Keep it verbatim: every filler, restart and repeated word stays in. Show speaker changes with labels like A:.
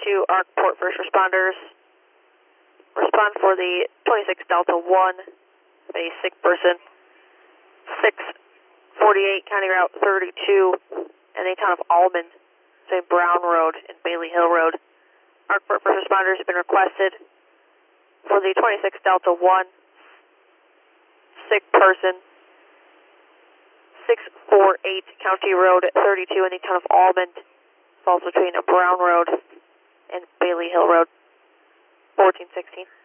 A: to Arkport first responders. Respond for the twenty-six Delta one, a sick person. six forty-eight County Route thirty-two in the town of Almond, say Brown Road and Bailey Hill Road. Arkport first responders have been requested for the twenty-six Delta one, sick person. six forty-eight County Road thirty-two in the town of Almond, falls between Brown Road and Bailey Hill Road. fourteen sixteen.